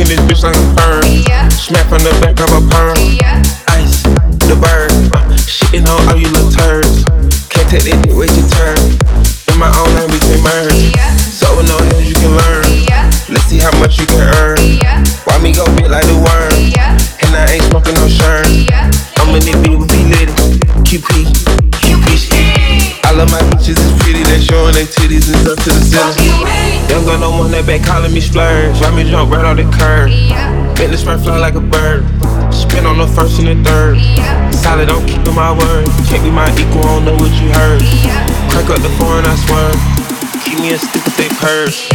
this bitch like a perm. Smack from the back of a perm. Ice, the bird. Shitting on all you little turds. Can't take that dick, wait your turn. In my own lane we can merge. So with no hands you can learn. Let's see how much you can earn. Why me go big like the worm? And I ain't smoking no shirt. I'm in this bitch with be litty. QP, I love my bitches, it's pretty. They showing their titties and up to the ceiling. Young gun no one that back calling me splurge. Why me jump right off the curb? Make the spread fly like a bird. Spin on the first and the third. Solid, don't keep my word. Can't be my equal, I don't know what you heard. Crack up the foreign, I swear. Keep me a stick with they purse.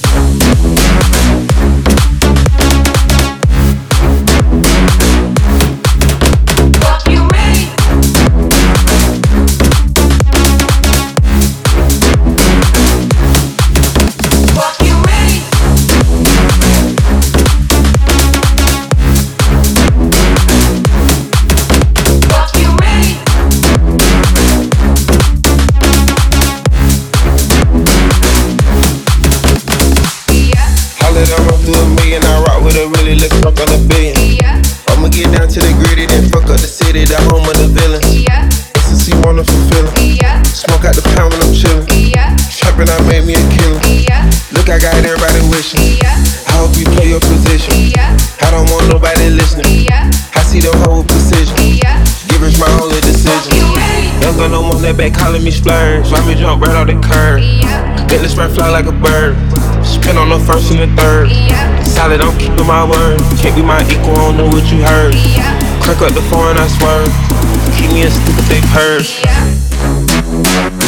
I'm up to a million, I rock with a really, let's fuck on a billion. I'ma get down to the gritty, then fuck up the city, the home of the villains. Ecstasy, wonderful feeling. Smoke out the pound when I'm chillin'. Trappin', I made me a killer. Look, I got everybody wishing. I hope you play your position. I don't want nobody listening. I see the whole precision. Givers my only decision. Young gun no one that back calling me splurge. Why me jump right off the curb? Make the spread fly like a bird. Spin on the first and the third. Solid, I'm keeping my word. Can't be my equal, I don't know what you heard. Crack up the foreign, I swear. Keep me a stick with they purse.